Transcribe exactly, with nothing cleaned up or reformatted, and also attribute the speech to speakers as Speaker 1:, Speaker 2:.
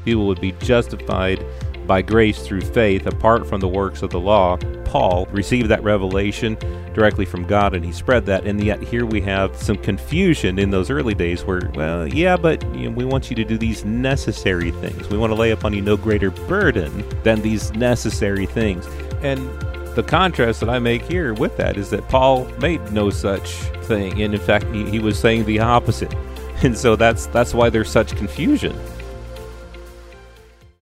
Speaker 1: People would be justified by grace through faith apart from the works of the law. Paul received that revelation directly from God, and he spread that, and yet here we have some confusion in those early days where, well, yeah, but you know, we want you to do these necessary things. We want to lay upon you no greater burden than these necessary things. And the contrast that I make here with that is that Paul made no such thing, and in fact, he, he was saying the opposite. And so that's that's why there's such confusion.